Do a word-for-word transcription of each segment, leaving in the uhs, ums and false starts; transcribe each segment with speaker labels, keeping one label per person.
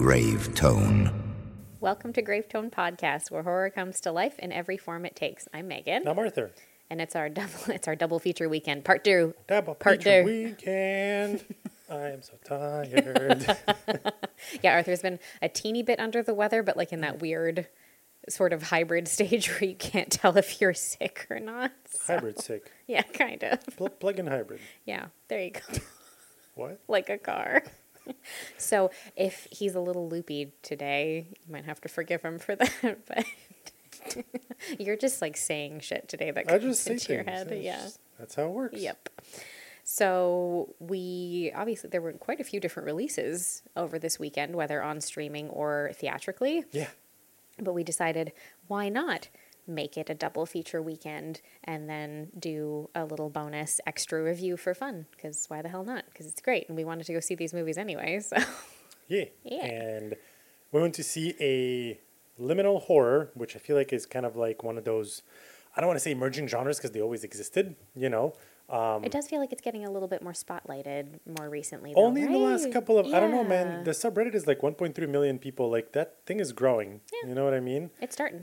Speaker 1: Grave Tone.
Speaker 2: Welcome to Grave Tone Podcast, where horror comes to life in every form it takes. I'm Megan.
Speaker 3: I'm Arthur.
Speaker 2: And it's our double it's our double feature weekend. Part two.
Speaker 3: Double
Speaker 2: Part
Speaker 3: feature
Speaker 2: two.
Speaker 3: weekend. I am so tired.
Speaker 2: Yeah, Arthur's been a teeny bit under the weather, but like in that weird sort of hybrid stage where you can't tell if you're sick or not. So,
Speaker 3: Hybrid sick.
Speaker 2: yeah, kind of.
Speaker 3: Pl- plug-in hybrid.
Speaker 2: Yeah, there you go.
Speaker 3: What?
Speaker 2: Like a car. So if he's a little loopy today, you might have to forgive him for that. But you're just like saying shit today that
Speaker 3: I
Speaker 2: comes
Speaker 3: just say
Speaker 2: into your
Speaker 3: things.
Speaker 2: head.
Speaker 3: It's
Speaker 2: Yeah.
Speaker 3: just- That's how it works.
Speaker 2: Yep. So we obviously there were quite a few different releases over this weekend, whether on streaming or theatrically.
Speaker 3: Yeah.
Speaker 2: But we decided, why not make it a double feature weekend and then do a little bonus extra review for fun? Because why the hell not? Because it's great, and we wanted to go see these movies anyway. So
Speaker 3: Yeah.
Speaker 2: Yeah.
Speaker 3: And we went to see a liminal horror, which I feel like is kind of like one of those, I don't want to say emerging genres because they always existed, you know. Um,
Speaker 2: it does feel like it's getting a little bit more spotlighted more recently. Though,
Speaker 3: only in the last
Speaker 2: right?
Speaker 3: couple of, I don't know,
Speaker 2: Yeah.
Speaker 3: man. The subreddit is like one point three million people. Like that thing is growing.
Speaker 2: Yeah.
Speaker 3: You know what I mean?
Speaker 2: It's starting.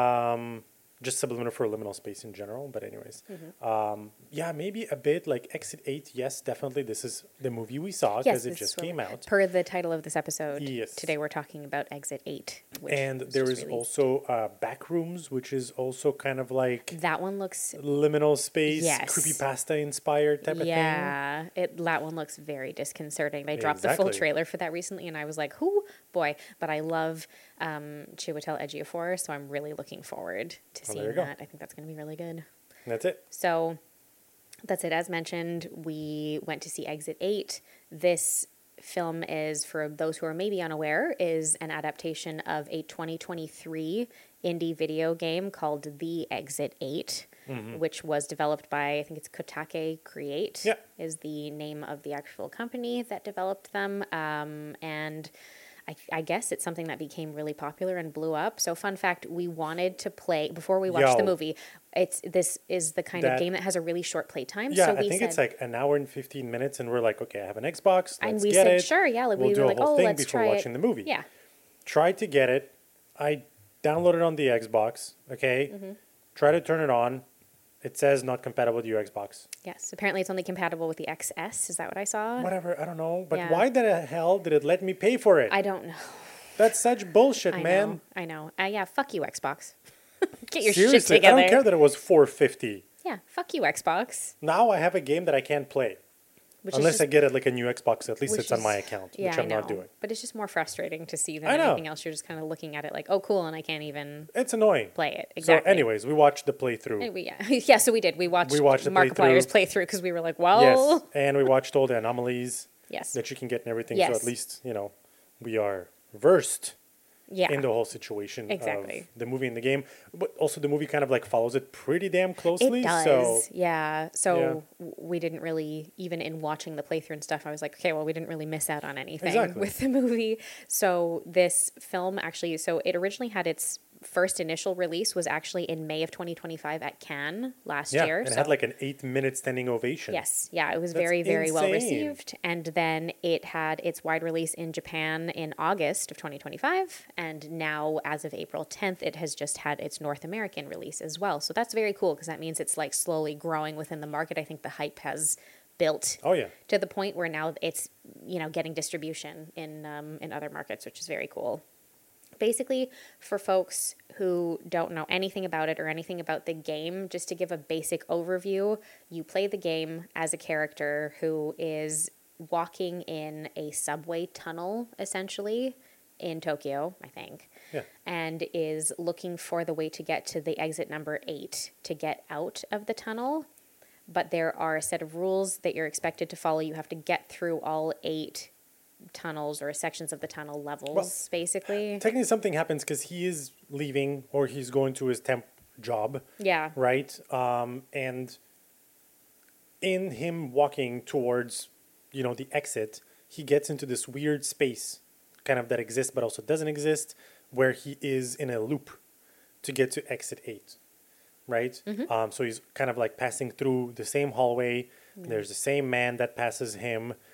Speaker 3: Um, just subliminal for liminal space in general. But anyways,
Speaker 2: Mm-hmm.
Speaker 3: um, yeah, maybe a bit like Exit eight. Yes, definitely. This is the movie we saw
Speaker 2: Yes,
Speaker 3: because it
Speaker 2: this
Speaker 3: just
Speaker 2: is what-
Speaker 3: came out.
Speaker 2: Per the title of this episode,
Speaker 3: Yes.
Speaker 2: today we're talking about Exit eight. Which
Speaker 3: And
Speaker 2: was
Speaker 3: there
Speaker 2: just
Speaker 3: is
Speaker 2: released.
Speaker 3: also uh, Backrooms, which is also kind of like
Speaker 2: That one looks,
Speaker 3: liminal space,
Speaker 2: Yes.
Speaker 3: creepypasta inspired type of thing.
Speaker 2: yeah, it that one looks very disconcerting. They dropped the full
Speaker 3: Exactly.
Speaker 2: trailer for that recently, and I was like, "Whoo, boy!" But I love um, Chiwetel Ejiofor, so I'm really looking forward to
Speaker 3: Oh, there
Speaker 2: seeing
Speaker 3: you go.
Speaker 2: that. I think that's going to be really good.
Speaker 3: That's it.
Speaker 2: So that's it. As mentioned, we went to see Exit eight. This film is, for those who are maybe unaware, is an adaptation of a twenty twenty-three indie video game called The Exit eight, which was developed by, I think it's Kotake Create,
Speaker 3: Yeah.
Speaker 2: is the name of the actual company that developed them. Um, and I, I guess it's something that became really popular and blew up. So fun fact, we wanted to play, before we watched the
Speaker 3: Yo.
Speaker 2: movie, it's this is the kind
Speaker 3: That-
Speaker 2: of game that has a really short play time.
Speaker 3: Yeah,
Speaker 2: so
Speaker 3: I
Speaker 2: we
Speaker 3: think
Speaker 2: said,
Speaker 3: it's like an hour and fifteen minutes, and we're like, okay, I have an Xbox. Let's
Speaker 2: and we
Speaker 3: get
Speaker 2: said,
Speaker 3: it.
Speaker 2: sure, yeah. Like,
Speaker 3: We'll
Speaker 2: we
Speaker 3: do
Speaker 2: were
Speaker 3: a
Speaker 2: like,
Speaker 3: whole
Speaker 2: oh,
Speaker 3: thing
Speaker 2: let's
Speaker 3: before
Speaker 2: try
Speaker 3: watching
Speaker 2: it.
Speaker 3: the movie.
Speaker 2: Yeah.
Speaker 3: Tried to get it. I downloaded on the Xbox. Okay.
Speaker 2: Mm-hmm.
Speaker 3: Try to turn it on. It says not compatible with your Xbox.
Speaker 2: Yes. Apparently it's only compatible with the X S. Is that what I saw?
Speaker 3: Whatever, I don't know. But
Speaker 2: Yeah.
Speaker 3: why the hell did it let me pay for it?
Speaker 2: I don't know.
Speaker 3: That's such bullshit,
Speaker 2: I
Speaker 3: man.
Speaker 2: know. I know. Uh, yeah, fuck you, Xbox. Get your
Speaker 3: Seriously,
Speaker 2: shit together.
Speaker 3: I don't care that it was four fifty.
Speaker 2: Yeah, fuck you, Xbox.
Speaker 3: Now I have a game that I can't play.
Speaker 2: Which
Speaker 3: Unless
Speaker 2: is
Speaker 3: I
Speaker 2: just,
Speaker 3: get it like a new Xbox, at least
Speaker 2: which
Speaker 3: it's on my
Speaker 2: is-
Speaker 3: account,
Speaker 2: yeah,
Speaker 3: which
Speaker 2: I
Speaker 3: I'm
Speaker 2: know.
Speaker 3: not doing.
Speaker 2: But it's just more frustrating to see than
Speaker 3: I know.
Speaker 2: anything else. You're just kind of looking at it like, oh, cool, and I can't even
Speaker 3: It's annoying.
Speaker 2: play it. Exactly.
Speaker 3: So, anyways, we watched the playthrough.
Speaker 2: Anyway, yeah. yeah, so we did. We watched,
Speaker 3: We watched the
Speaker 2: Markiplier's
Speaker 3: playthrough.
Speaker 2: playthrough because we were like, well,
Speaker 3: Yes, and we watched all the anomalies
Speaker 2: yes.
Speaker 3: that you can get and everything.
Speaker 2: Yes.
Speaker 3: So at least you know we are versed
Speaker 2: Yeah.
Speaker 3: in the whole situation
Speaker 2: Exactly.
Speaker 3: of the movie and the game. But also the movie kind of like follows it pretty damn closely.
Speaker 2: It does,
Speaker 3: So
Speaker 2: yeah. So
Speaker 3: Yeah.
Speaker 2: w- we didn't really, even in watching the playthrough and stuff, I was like, okay, well, we didn't really miss out on anything
Speaker 3: Exactly.
Speaker 2: with the movie. So this film actually, so it originally had its first initial release was actually in May of twenty twenty-five at Cannes last
Speaker 3: yeah,
Speaker 2: year.
Speaker 3: and it
Speaker 2: so
Speaker 3: had like an eight-minute standing ovation.
Speaker 2: Yes, yeah, it was
Speaker 3: That's
Speaker 2: very, very well
Speaker 3: insane.
Speaker 2: received. And then it had its wide release in Japan in August of twenty twenty-five. And now, as of April tenth, it has just had its North American release as well. So that's very cool because that means it's like slowly growing within the market. I think the hype has built
Speaker 3: Oh yeah.
Speaker 2: to the point where now it's, you know, getting distribution in um, in other markets, which is very cool. Basically, for folks who don't know anything about it or anything about the game, just to give a basic overview, you play the game as a character who is walking in a subway tunnel, essentially, in Tokyo, I think,
Speaker 3: Yeah.
Speaker 2: and is looking for the way to get to the exit number eight to get out of the tunnel. But there are a set of rules that you're expected to follow. You have to get through all eight tunnels or sections of the tunnel levels, basically.
Speaker 3: Technically, something happens because he is leaving or he's going to his temp job,
Speaker 2: Yeah.
Speaker 3: right? Um, and in him walking towards, you know, the exit, he gets into this weird space, kind of that exists but also doesn't exist, where he is in a loop to get to exit eight, right? Um, so he's kind of like passing through the same hallway. There's the same man that passes him,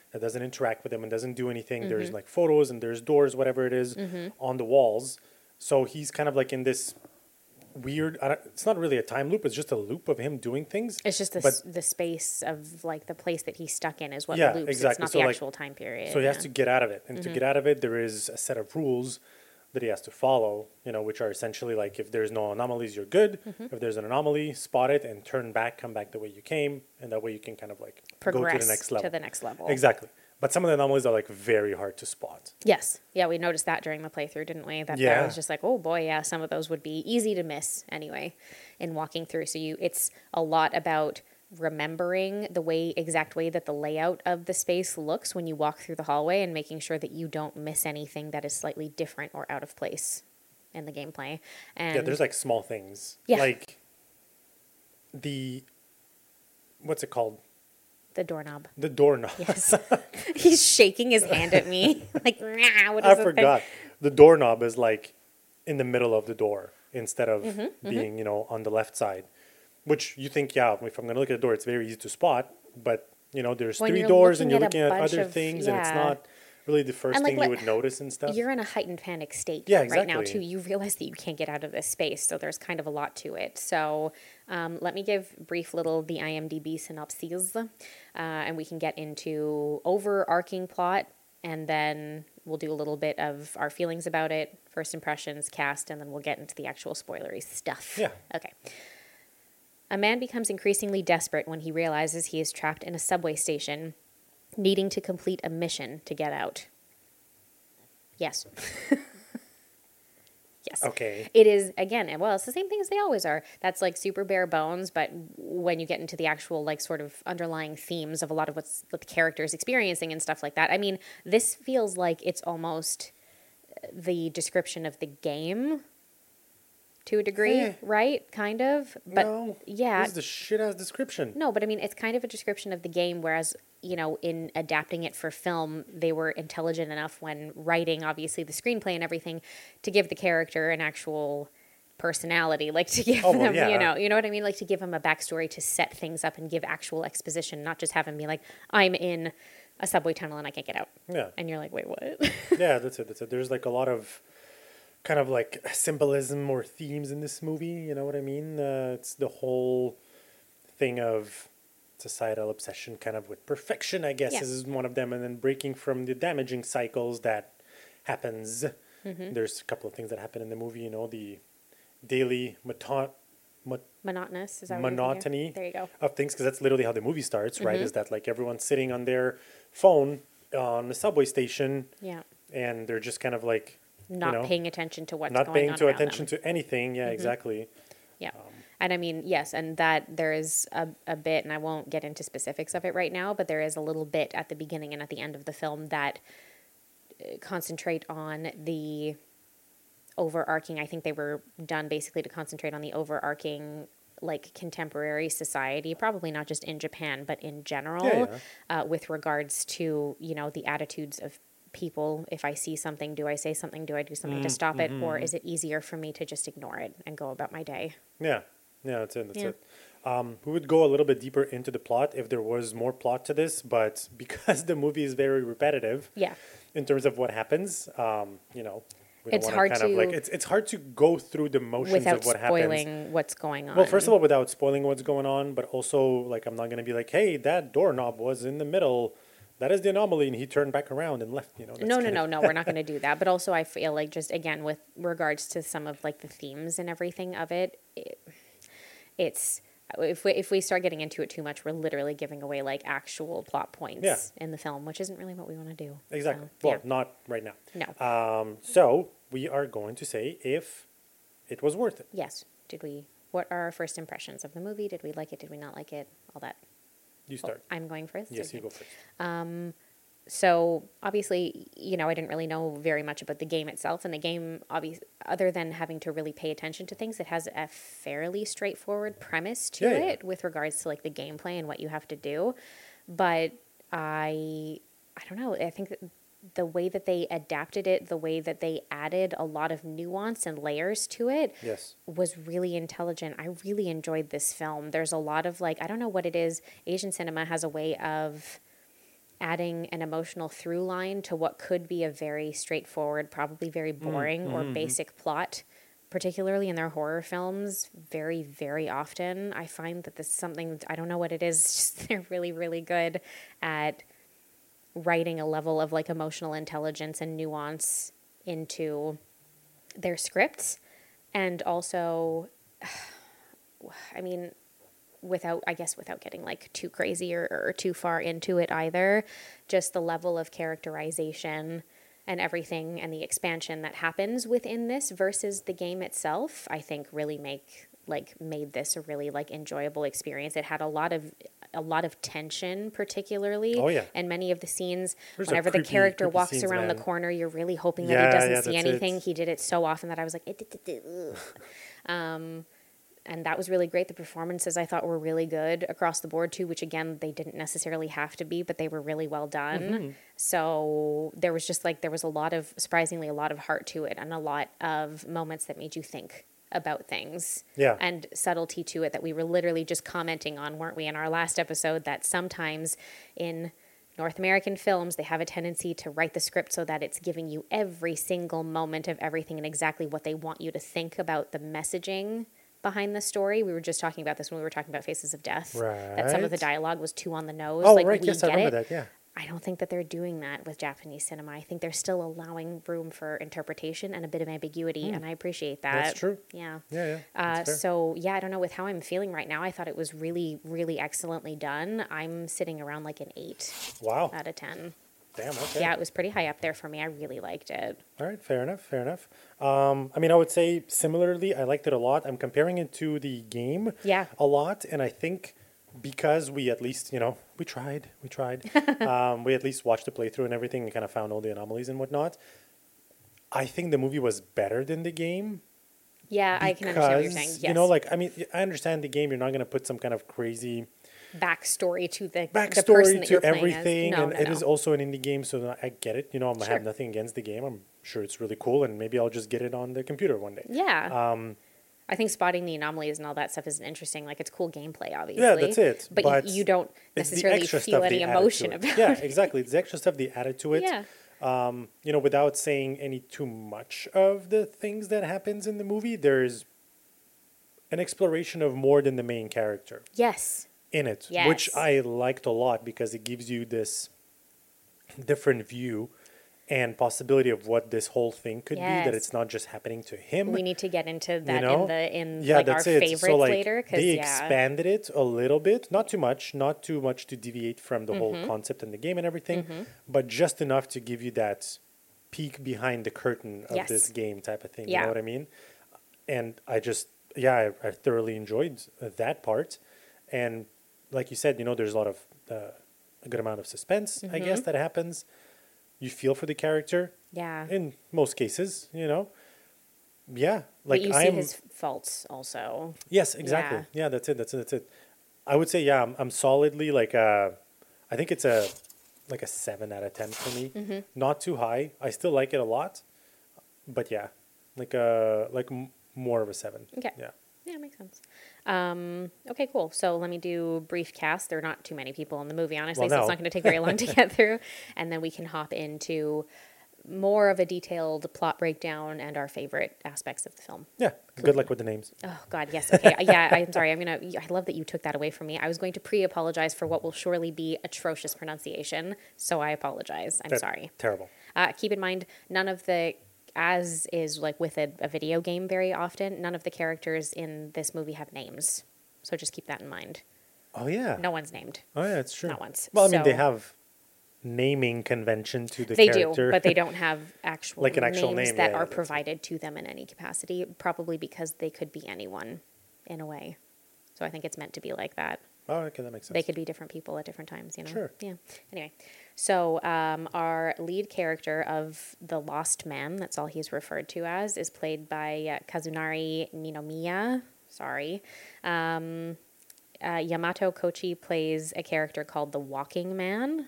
Speaker 3: that doesn't interact with him and doesn't do anything.
Speaker 2: Mm-hmm.
Speaker 3: There's like photos and there's doors, whatever it is,
Speaker 2: Mm-hmm.
Speaker 3: on the walls. So he's kind of like in this weird. I don't, it's not really a time loop. It's just a loop of him doing things.
Speaker 2: It's just the
Speaker 3: But-
Speaker 2: s the space of like the place that he's stuck in is what
Speaker 3: Yeah,
Speaker 2: loops.
Speaker 3: exactly.
Speaker 2: It's not
Speaker 3: So,
Speaker 2: the
Speaker 3: like-
Speaker 2: actual time period.
Speaker 3: So he has
Speaker 2: yeah.
Speaker 3: to get out of it, and
Speaker 2: Mm-hmm.
Speaker 3: to get out of it, there is a set of rules that he has to follow. You know, which are essentially like if there's no anomalies, you're good.
Speaker 2: Mm-hmm.
Speaker 3: If there's an anomaly, spot it and turn back, come back the way you came, and that way you can kind of like
Speaker 2: progress
Speaker 3: go to the next level.
Speaker 2: to the next level.
Speaker 3: Exactly. But some of the anomalies are like very hard to spot.
Speaker 2: Yes. Yeah, we noticed that during the playthrough, didn't we? That
Speaker 3: Yeah.
Speaker 2: that was just like, oh boy, yeah, some of those would be easy to miss anyway in walking through. So you it's a lot about remembering the way exact way that the layout of the space looks when you walk through the hallway and making sure that you don't miss anything that is slightly different or out of place in the gameplay. And
Speaker 3: Yeah, there's like small things.
Speaker 2: Yeah.
Speaker 3: Like the what's it called?
Speaker 2: the doorknob.
Speaker 3: The doorknob.
Speaker 2: Yes. He's shaking his hand at me like, nah, what is
Speaker 3: I
Speaker 2: this thing?"
Speaker 3: forgot. The doorknob is like in the middle of the door instead of
Speaker 2: Mm-hmm,
Speaker 3: being, you know, on the left side. Which you think, yeah, if I'm going to look at the door, it's very easy to spot. But, you know, there's
Speaker 2: When
Speaker 3: three
Speaker 2: you're
Speaker 3: doors and you're
Speaker 2: looking
Speaker 3: looking
Speaker 2: at a
Speaker 3: at,
Speaker 2: bunch
Speaker 3: other
Speaker 2: of-
Speaker 3: things and it's
Speaker 2: yeah.
Speaker 3: not really the first
Speaker 2: And, like,
Speaker 3: thing
Speaker 2: let-
Speaker 3: you would notice and stuff.
Speaker 2: You're in a heightened panic state
Speaker 3: Yeah,
Speaker 2: right now,
Speaker 3: exactly.
Speaker 2: too. You realize that you can't get out of this space, so there's kind of a lot to it. So um, let me give brief little the IMDb synopses, uh, and we can get into overarching plot, and then we'll do a little bit of our feelings about it, first impressions, cast, and then we'll get into the actual spoilery stuff.
Speaker 3: Yeah.
Speaker 2: Okay. A man becomes increasingly desperate when he realizes he is trapped in a subway station, needing to complete a mission to get out. Yes. Yes.
Speaker 3: Okay.
Speaker 2: It is, again, well, it's the same thing as they always are. That's like super bare bones, but when you get into the actual, like, sort of underlying themes of a lot of what's what the character is experiencing and stuff like that, I mean, this feels like it's almost the description of the game to a degree,
Speaker 3: Eh.
Speaker 2: right? Kind of. But
Speaker 3: no.
Speaker 2: yeah.
Speaker 3: This is the shit ass description.
Speaker 2: No, but I mean, it's kind of a description of the game, whereas, you know, in adapting it for film, they were intelligent enough when writing, obviously, the screenplay and everything, to give the character an actual personality, like to give
Speaker 3: Oh, well,
Speaker 2: them,
Speaker 3: yeah.
Speaker 2: you know, you know what I mean? Like to give him a backstory, to set things up and give actual exposition, not just have him be like, I'm in a subway tunnel and I can't get out.
Speaker 3: Yeah.
Speaker 2: And you're like, wait, what?
Speaker 3: Yeah, that's it. That's it. There's like a lot of kind of like symbolism or themes in this movie. You know what I mean? Uh, it's the whole thing of societal obsession, kind of with perfection, I guess,
Speaker 2: Yeah.
Speaker 3: is one of them, and then breaking from the damaging cycles that happens.
Speaker 2: Mm-hmm.
Speaker 3: There's a couple of things that happen in the movie. You know, the daily moto- mo-
Speaker 2: Monotonous, is that what you're thinking?
Speaker 3: monotony
Speaker 2: There you go.
Speaker 3: of things, because that's literally how the movie starts, right?
Speaker 2: Mhm.
Speaker 3: Is that like everyone's sitting on their phone on the subway station,
Speaker 2: Yeah.
Speaker 3: and they're just kind of like
Speaker 2: Not
Speaker 3: know,
Speaker 2: paying attention to what's
Speaker 3: not
Speaker 2: going
Speaker 3: paying
Speaker 2: on
Speaker 3: to
Speaker 2: around
Speaker 3: attention
Speaker 2: them.
Speaker 3: to anything. Yeah,
Speaker 2: Mhm.
Speaker 3: exactly.
Speaker 2: Yeah. And I mean, yes, and that there is a, a bit, and I won't get into specifics of it right now, but there is a little bit at the beginning and at the end of the film that uh, concentrate on the overarching. I think they were done basically to concentrate on the overarching, like, contemporary society, probably not just in Japan, but in general,
Speaker 3: Yeah,
Speaker 2: Uh, with regards to, you know, the attitudes of people. If I see something, do I say something? Do I do something to
Speaker 3: Mm,
Speaker 2: stop it?
Speaker 3: mhm.
Speaker 2: Or is it easier for me to just ignore it and go about my day?
Speaker 3: Yeah, yeah, that's it. That's
Speaker 2: Yeah.
Speaker 3: it. Um, we would go a little bit deeper into the plot if there was more plot to this, but because the movie is very repetitive
Speaker 2: Yeah.
Speaker 3: in terms of what happens, um, you know, we don't
Speaker 2: It's
Speaker 3: want
Speaker 2: hard
Speaker 3: kind of
Speaker 2: to-
Speaker 3: like it's it's hard to go through the motions
Speaker 2: Without
Speaker 3: of what happens.
Speaker 2: spoiling what's going on.
Speaker 3: Well, first of all, without spoiling what's going on, but also like I'm not gonna be like, hey, that doorknob was in the middle. That is the anomaly, and he turned back around and left. You know. that's
Speaker 2: no, no,
Speaker 3: kind
Speaker 2: no,
Speaker 3: of-
Speaker 2: no. We're not going to do that. But also, I feel like just again with regards to some of like the themes and everything of it, it it's if we if we start getting into it too much, we're literally giving away like actual plot points
Speaker 3: Yeah.
Speaker 2: in the film, which isn't really what we want to do.
Speaker 3: Exactly.
Speaker 2: So,
Speaker 3: Well, not right now.
Speaker 2: yeah. No.
Speaker 3: Um, so we are going to say if it was worth it.
Speaker 2: Yes. Did we? What are our first impressions of the movie? Did we like it? Did we not like it? All that.
Speaker 3: You start.
Speaker 2: I'm going first.
Speaker 3: Yes,
Speaker 2: Okay.
Speaker 3: you go first.
Speaker 2: So obviously, you know, I didn't really know very much about the game itself, and the game, obvious, other than having to really pay attention to things, it has a fairly straightforward premise to
Speaker 3: Yeah, yeah.
Speaker 2: it with regards to like the gameplay and what you have to do. But I, I don't know. I think that the way that they adapted it, the way that they added a lot of nuance and layers to it,
Speaker 3: Yes.
Speaker 2: was really intelligent. I really enjoyed this film. There's a lot of like, I don't know what it is. Asian cinema has a way of adding an emotional through line to what could be a very straightforward, probably very boring or basic plot, particularly in their horror films, very, very often. I find that this is something, I don't know what it is, just they're really, really good at writing a level of like emotional intelligence and nuance into their scripts. And also, I mean, without, I guess, without getting like too crazy or, or too far into it either, just the level of characterization and everything and the expansion that happens within this versus the game itself, I think really make like made this a really like enjoyable experience. It had a lot of a lot of tension, particularly.
Speaker 3: Oh, yeah.
Speaker 2: And many of the scenes,
Speaker 3: There's a
Speaker 2: whenever
Speaker 3: creepy-
Speaker 2: the character
Speaker 3: creepy
Speaker 2: walks
Speaker 3: scenes,
Speaker 2: around the
Speaker 3: man.
Speaker 2: corner, you're really hoping that
Speaker 3: Yeah,
Speaker 2: he doesn't
Speaker 3: yeah,
Speaker 2: see
Speaker 3: that's
Speaker 2: anything.
Speaker 3: it.
Speaker 2: He did it so often that I was like, ugh. um, and that was really great. The performances I thought were really good across the board too, which again, they didn't necessarily have to be, but they were really well done.
Speaker 3: Mm-hmm.
Speaker 2: So there was just like, there was a lot of, surprisingly, a lot of heart to it and a lot of moments that made you think about things.
Speaker 3: Yeah.
Speaker 2: And subtlety to it that we were literally just commenting on, weren't we, in our last episode, that sometimes in North American films, they have a tendency to write the script so that it's giving you every single moment of everything and exactly what they want you to think about the messaging behind the story. We were just talking about this when we were talking about Faces of Death. That some of the
Speaker 3: Right.
Speaker 2: dialogue was too on the nose.
Speaker 3: Oh,
Speaker 2: like,
Speaker 3: right.
Speaker 2: we
Speaker 3: Yes, I
Speaker 2: get
Speaker 3: remember
Speaker 2: it.
Speaker 3: that. Yeah.
Speaker 2: I don't think that they're doing that with Japanese cinema. I think they're still allowing room for interpretation and a bit of ambiguity, and I appreciate that.
Speaker 3: That's true.
Speaker 2: Yeah.
Speaker 3: Yeah, yeah.
Speaker 2: Uh,
Speaker 3: That's fair.
Speaker 2: so, yeah, I don't know. With how I'm feeling right now, I thought it was really, really excellently done. I'm sitting around like an eight
Speaker 3: Wow.
Speaker 2: out of ten.
Speaker 3: Damn. Okay.
Speaker 2: Yeah, it was pretty high up there for me. I really liked it.
Speaker 3: All right, fair enough, fair enough. Um, I mean, I would say similarly, I liked it a lot. I'm comparing it to the game
Speaker 2: Yeah.
Speaker 3: a lot, and I think because we at least, you know, we tried, we tried, um, we at least watched the playthrough and everything and kind of found all the anomalies and whatnot. I think the movie was better than the game.
Speaker 2: Yeah, I can understand what you're saying.
Speaker 3: because,
Speaker 2: Yes.
Speaker 3: You know, like, I mean, I understand the game, you're not going to put some kind of crazy
Speaker 2: backstory to the, the person
Speaker 3: backstory
Speaker 2: that
Speaker 3: to
Speaker 2: you're playing
Speaker 3: everything,
Speaker 2: as. No,
Speaker 3: and
Speaker 2: no,
Speaker 3: it
Speaker 2: no.
Speaker 3: is also an indie game, so I get it. You know, I
Speaker 2: Sure.
Speaker 3: have nothing against the game. I'm sure it's really cool, and maybe I'll just get it on the computer one day.
Speaker 2: Yeah.
Speaker 3: Um,
Speaker 2: I think spotting the anomalies and all that stuff is interesting. Like, it's cool gameplay, obviously.
Speaker 3: Yeah, that's it.
Speaker 2: But,
Speaker 3: But
Speaker 2: you, you don't
Speaker 3: it's the
Speaker 2: necessarily
Speaker 3: extra
Speaker 2: feel
Speaker 3: stuff
Speaker 2: any
Speaker 3: they added to
Speaker 2: emotion
Speaker 3: it.
Speaker 2: about
Speaker 3: Yeah,
Speaker 2: it.
Speaker 3: exactly. It's the extra stuff they added to it.
Speaker 2: Yeah.
Speaker 3: Um, you know, without saying any too much of the things that happens in the movie, there's an exploration of more than the main character
Speaker 2: Yes.
Speaker 3: in it, which
Speaker 2: Yes.
Speaker 3: I liked a lot because it gives you this different view and possibility of what this whole thing could be. That
Speaker 2: Yes.
Speaker 3: it's not just happening to him.
Speaker 2: We need to get into that
Speaker 3: know?
Speaker 2: in the in
Speaker 3: Yeah,
Speaker 2: like our
Speaker 3: that's it.
Speaker 2: favorites
Speaker 3: So like
Speaker 2: later. Because
Speaker 3: they
Speaker 2: yeah.
Speaker 3: expanded it a little bit, not too much, not too much to deviate from the
Speaker 2: Mm-hmm.
Speaker 3: whole concept and the game and everything, but just enough to give you that peek behind the curtain of
Speaker 2: Yes.
Speaker 3: this game type of thing. You
Speaker 2: Yeah.
Speaker 3: know what I mean? And I just, yeah, I, I thoroughly enjoyed uh, that part. And like you said, you know, there's a lot of uh, a good amount of suspense, I guess, that happens. You feel for the character
Speaker 2: Yeah.
Speaker 3: in most cases, you know. Yeah, like
Speaker 2: but you see
Speaker 3: I'm.
Speaker 2: his faults also.
Speaker 3: Yes, exactly.
Speaker 2: Yeah.
Speaker 3: Yeah. that's it. That's it. That's it. I would say, yeah, I'm, I'm solidly like a, I think it's a, like a seven out of ten for me.
Speaker 2: Mm-hmm.
Speaker 3: Not too high. I still like it a lot, but yeah, like a like m- more of a seven.
Speaker 2: Okay.
Speaker 3: Yeah.
Speaker 2: Yeah, it makes sense. Um, okay, cool. So let me do brief cast. There are not too many people in the movie, honestly,
Speaker 3: Well,
Speaker 2: so it's
Speaker 3: no.
Speaker 2: not going to take very long to get through. And then we can hop into more of a detailed plot breakdown and our favorite aspects of the film.
Speaker 3: Yeah. Good luck with the names.
Speaker 2: Oh God, yes. Okay, yeah. I'm sorry. I'm gonna. I love that you took that away from me. I was going to pre-apologize for what will surely be atrocious pronunciation, so I apologize. I'm
Speaker 3: That's
Speaker 2: sorry.
Speaker 3: Terrible.
Speaker 2: Uh, keep in mind, none of the, as is like with a, a video game very often, none of the characters in this movie have names. So just keep that in mind.
Speaker 3: Oh yeah.
Speaker 2: No one's named.
Speaker 3: Oh yeah, it's true.
Speaker 2: Not once.
Speaker 3: Well, I mean, they
Speaker 2: So-
Speaker 3: have naming convention to the
Speaker 2: They
Speaker 3: character.
Speaker 2: do, but they don't have actual
Speaker 3: Like an actual
Speaker 2: names
Speaker 3: name,
Speaker 2: that
Speaker 3: yeah,
Speaker 2: are
Speaker 3: that's it.
Speaker 2: provided to them in any capacity, probably because they could be anyone in a way. So I think it's meant to be like that.
Speaker 3: Oh, okay, that makes sense.
Speaker 2: They could be different people at different times, you know?
Speaker 3: Sure.
Speaker 2: Yeah. Anyway, so um, our lead character of the Lost Man, that's all he's referred to as, is played by uh, Kazunari Ninomiya. Sorry. Um, uh, Yamato Kochi plays a character called the Walking Man.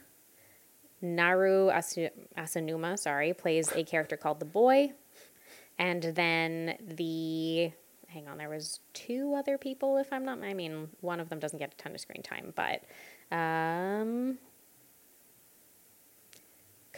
Speaker 2: Naru Asu- Asanuma, sorry, plays a character called the Boy. And then the... Hang on, there was two other people, if I'm not... I mean, one of them doesn't get a ton of screen time, but... Um,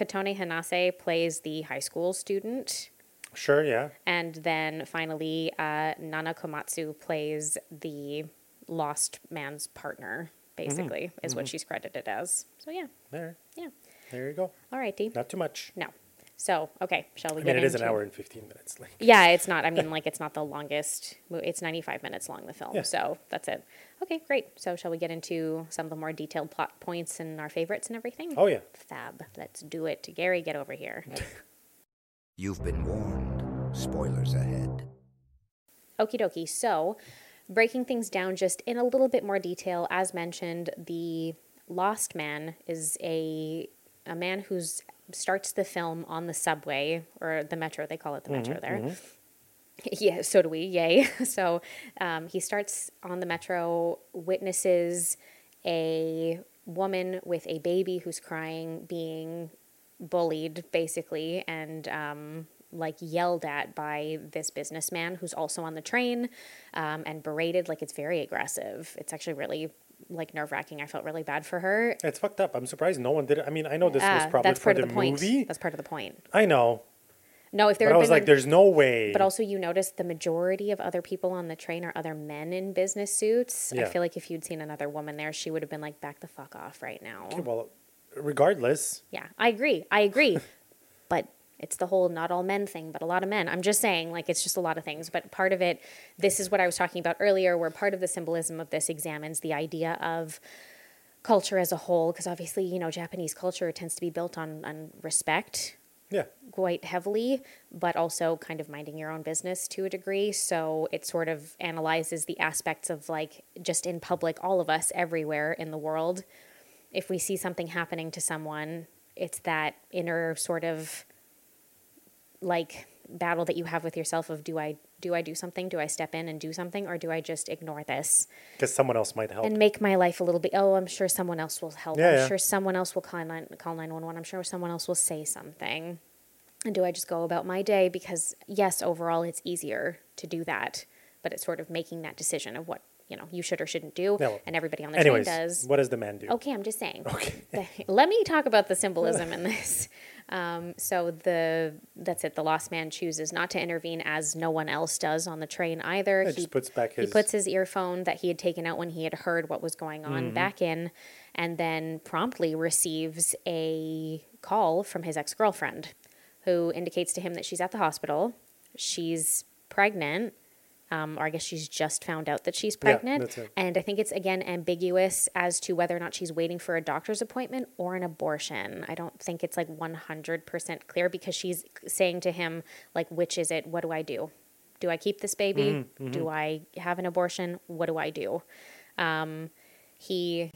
Speaker 2: Kotone Hanase plays the high school student.
Speaker 3: Sure, yeah.
Speaker 2: And then finally, uh, Nana Komatsu plays the lost man's partner, basically,
Speaker 3: Mm-hmm.
Speaker 2: is
Speaker 3: Mm-hmm.
Speaker 2: what she's credited as. So, yeah.
Speaker 3: There.
Speaker 2: Yeah.
Speaker 3: There you go.
Speaker 2: All right, Dee.
Speaker 3: Not too much.
Speaker 2: No. So, okay, shall we
Speaker 3: I
Speaker 2: get
Speaker 3: mean, it is
Speaker 2: into...
Speaker 3: an hour and fifteen minutes. Like,
Speaker 2: Yeah, it's not, I mean, like, it's not the longest... mo- It's ninety-five minutes long, the film.
Speaker 3: Yeah.
Speaker 2: So, that's it. Okay, great. So, shall we get into some of the more detailed plot points and our favorites and everything?
Speaker 3: oh, yeah.
Speaker 2: Fab. Let's do it. Gary, get over here.
Speaker 1: You've been warned. Spoilers ahead.
Speaker 2: Okie dokie. So, breaking things down just in a little bit more detail, as mentioned, the Lost Man is a a man who's starts the film on the subway or the metro. They call it the metro there. Yeah, so do we. Yay. So, um, he starts on the metro, witnesses a woman with a baby who's crying being bullied, basically, and um, like yelled at by this businessman who's also on the train, um, and berated. Like, it's very aggressive. It's actually really like nerve wracking. I felt really bad for her.
Speaker 3: It's fucked up. I'm surprised no one did it. I mean, I know this was
Speaker 2: Ah,
Speaker 3: probably
Speaker 2: that's
Speaker 3: for
Speaker 2: part
Speaker 3: the,
Speaker 2: of the point.
Speaker 3: movie.
Speaker 2: That's part of the point.
Speaker 3: I know.
Speaker 2: No, if there
Speaker 3: But
Speaker 2: had
Speaker 3: I was
Speaker 2: been
Speaker 3: like,
Speaker 2: an-
Speaker 3: there's no way.
Speaker 2: But also, you notice the majority of other people on the train are other men in business suits. I
Speaker 3: Yeah.
Speaker 2: feel like if you'd seen another woman there, she would have been like, back the fuck off right now.
Speaker 3: Okay, well, regardless.
Speaker 2: Yeah, I agree. I agree. But it's the whole not all men thing, but a lot of men. I'm just saying, like, it's just a lot of things. But part of it, this is what I was talking about earlier, where part of the symbolism of this examines the idea of culture as a whole, because obviously, you know, Japanese culture tends to be built on, on respect
Speaker 3: Yeah.
Speaker 2: quite heavily, but also kind of minding your own business to a degree. So it sort of analyzes the aspects of, like, just in public, all of us everywhere in the world. If we see something happening to someone, it's that inner sort of like battle that you have with yourself of do I do I do something? Do I step in and do something, or do I just ignore this
Speaker 3: Because someone else might help.
Speaker 2: and make my life a little bit? Oh, I'm sure someone else will help.
Speaker 3: Yeah,
Speaker 2: I'm
Speaker 3: yeah.
Speaker 2: sure someone else will call nine call nine one one. I'm sure someone else will say something. And do I just go about my day? Because yes, overall it's easier to do that, but it's sort of making that decision of what, you know, you should or shouldn't do,
Speaker 3: Yeah, well,
Speaker 2: and everybody on the
Speaker 3: Anyways,
Speaker 2: train does.
Speaker 3: what does the man do?
Speaker 2: Okay, I'm just saying.
Speaker 3: Okay.
Speaker 2: The- let me talk about the symbolism in this. Um, so the that's it. The lost man chooses not to intervene, as no one else does on the train either.
Speaker 3: It
Speaker 2: he
Speaker 3: just puts back
Speaker 2: he
Speaker 3: his.
Speaker 2: puts his earphone that he had taken out when he had heard what was going on
Speaker 3: Mm-hmm.
Speaker 2: back in, and then promptly receives a call from his ex-girlfriend, who indicates to him that she's at the hospital. She's pregnant. Um, or I guess she's just found out that she's pregnant.
Speaker 3: that's it.
Speaker 2: And I think it's, again, ambiguous as to whether or not she's waiting for a doctor's appointment or an abortion. I don't think it's like one hundred percent clear, because she's saying to him, like, which is it? What do I do? Do I keep this baby?
Speaker 3: Mm-hmm,
Speaker 2: Do I have an abortion? What do I do? Um, he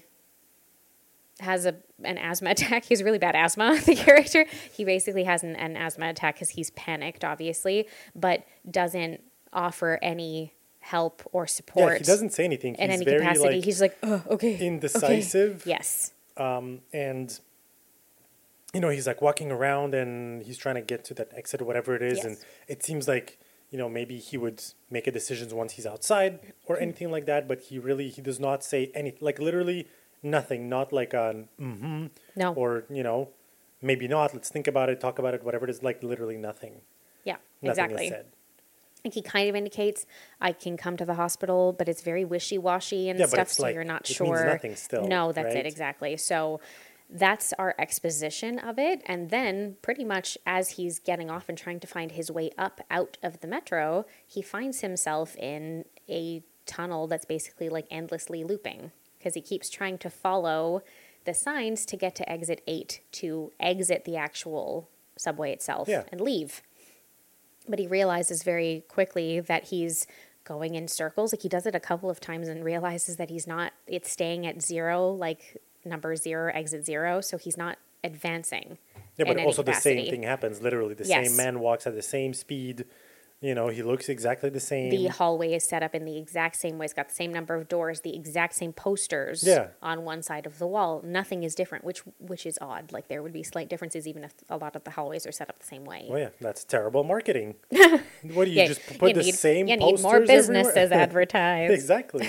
Speaker 2: has a an asthma attack. He has really bad asthma, the character. He basically has an, an asthma attack because he's panicked, obviously, but doesn't offer any help or support
Speaker 3: Yeah, he doesn't say anything.
Speaker 2: in
Speaker 3: He's
Speaker 2: any
Speaker 3: very
Speaker 2: capacity.
Speaker 3: like
Speaker 2: He's like, oh, okay.
Speaker 3: indecisive.
Speaker 2: Okay. Yes.
Speaker 3: Um, and you know, he's like walking around and he's trying to get to that exit or whatever it is,
Speaker 2: Yes.
Speaker 3: and it seems like, you know, maybe he would make a decision once he's outside or anything like that, but he really he does not say anything, like literally nothing, not like an mm-hmm
Speaker 2: No.
Speaker 3: or, you know, maybe not, let's think about it, talk about it, whatever it is, like literally nothing.
Speaker 2: Yeah,
Speaker 3: Nothing
Speaker 2: exactly.
Speaker 3: is said.
Speaker 2: Like, he kind of indicates, I can come to the hospital, but it's very wishy-washy and
Speaker 3: Yeah, but
Speaker 2: stuff,
Speaker 3: it's
Speaker 2: so
Speaker 3: like-
Speaker 2: you're not
Speaker 3: it
Speaker 2: sure.
Speaker 3: means nothing still,
Speaker 2: No, that's
Speaker 3: right?
Speaker 2: it, exactly. So that's our exposition of it. And then pretty much as he's getting off and trying to find his way up out of the metro, he finds himself in a tunnel that's basically like endlessly looping, because he keeps trying to follow the signs to get to exit eight, to exit the actual subway itself
Speaker 3: Yeah.
Speaker 2: and leave. But he realizes very quickly that he's going in circles. Like, he does it a couple of times and realizes that he's not, it's staying at zero, like number zero, exit zero. So he's not advancing.
Speaker 3: Yeah,
Speaker 2: in
Speaker 3: but
Speaker 2: any
Speaker 3: also the same
Speaker 2: capacity.
Speaker 3: thing happens. Literally, the
Speaker 2: Yes.
Speaker 3: same man walks at the same speed, You know, he looks exactly the same.
Speaker 2: The hallway is set up in the exact same way. It's got the same number of doors, the exact same posters
Speaker 3: Yeah.
Speaker 2: on one side of the wall. Nothing is different, which which is odd. Like there would be slight differences even if a lot of the hallways are set up the same way.
Speaker 3: Oh yeah, that's terrible marketing. What do you
Speaker 2: Yeah,
Speaker 3: just put
Speaker 2: you
Speaker 3: the
Speaker 2: need,
Speaker 3: same
Speaker 2: you
Speaker 3: posters
Speaker 2: need more business
Speaker 3: everywhere?
Speaker 2: as advertised.
Speaker 3: Exactly.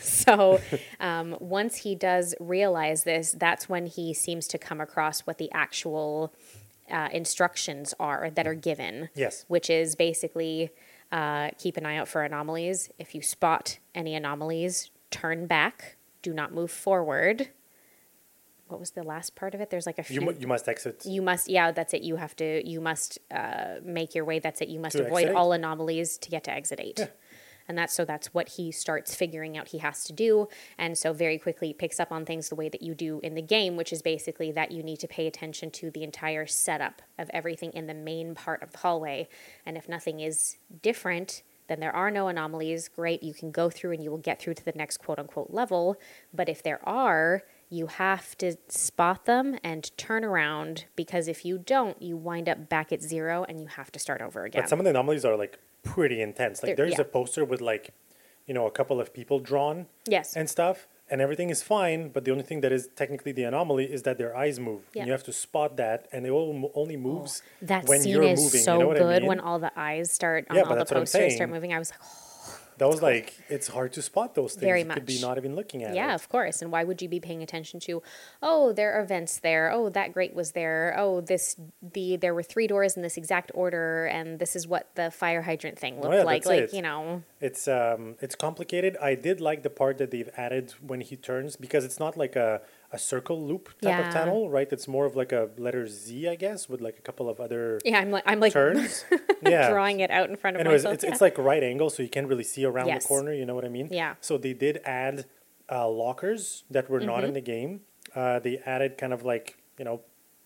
Speaker 2: So um, once he does realize this, that's when he seems to come across what the actual uh, instructions are that are given.
Speaker 3: Yes.
Speaker 2: Which is basically uh, keep an eye out for anomalies. If you spot any anomalies, turn back. Do not move forward. What was the last part of it? There's like a few.
Speaker 3: You mu- you must exit.
Speaker 2: You must, yeah, that's it. You have to, you must uh, make your way. That's it. You must
Speaker 3: To
Speaker 2: avoid
Speaker 3: exit eight?
Speaker 2: all anomalies to get to exit eight.
Speaker 3: Yeah.
Speaker 2: And that's so that's what he starts figuring out he has to do. And so very quickly he picks up on things the way that you do in the game, which is basically that you need to pay attention to the entire setup of everything in the main part of the hallway. And if nothing is different, then there are no anomalies. Great, you can go through and you will get through to the next quote unquote level. But if there are, you have to spot them and turn around, because if you don't, you wind up back at zero and you have to start over again.
Speaker 3: But some of the anomalies are like pretty intense. Like
Speaker 2: They're-
Speaker 3: there's
Speaker 2: yeah.
Speaker 3: a poster with like, you know, a couple of people drawn
Speaker 2: Yes.
Speaker 3: and stuff, and everything is fine. But the only thing that is technically the anomaly is that their eyes move.
Speaker 2: Yeah.
Speaker 3: And you have to spot that, and it all, only moves
Speaker 2: That
Speaker 3: when
Speaker 2: scene
Speaker 3: you're
Speaker 2: is
Speaker 3: moving.
Speaker 2: so
Speaker 3: you know what
Speaker 2: good
Speaker 3: I mean?
Speaker 2: when all the eyes start on
Speaker 3: Yeah,
Speaker 2: all
Speaker 3: but
Speaker 2: the
Speaker 3: that's what I'm
Speaker 2: posters start
Speaker 3: saying.
Speaker 2: moving. I was like, oh,
Speaker 3: That was like, it's hard to spot those things.
Speaker 2: Very
Speaker 3: you could be
Speaker 2: much.
Speaker 3: not even looking at
Speaker 2: yeah,
Speaker 3: it.
Speaker 2: of course. And why would you be paying attention to, oh, there are vents there. Oh, that grate was there. Oh, this the there were three doors in this exact order, and this is what the fire hydrant thing looked
Speaker 3: yeah,
Speaker 2: like.
Speaker 3: that's
Speaker 2: Like
Speaker 3: it.
Speaker 2: you know,
Speaker 3: It's um it's complicated. I did like the part that they've added when he turns, because it's not like a, a circle loop type
Speaker 2: Yeah.
Speaker 3: of tunnel, right? It's more of like a letter Z, I guess, with like a couple of other
Speaker 2: yeah. I'm like I'm like
Speaker 3: turns. Yeah.
Speaker 2: drawing it out in front of
Speaker 3: Anyways,
Speaker 2: myself.
Speaker 3: it's
Speaker 2: yeah.
Speaker 3: it's like right angle, so you can't really see around
Speaker 2: Yes.
Speaker 3: the corner. You know what I mean?
Speaker 2: Yeah.
Speaker 3: So they did add uh, lockers that were not
Speaker 2: Mm-hmm.
Speaker 3: in the game. Uh, they added kind of like, you know,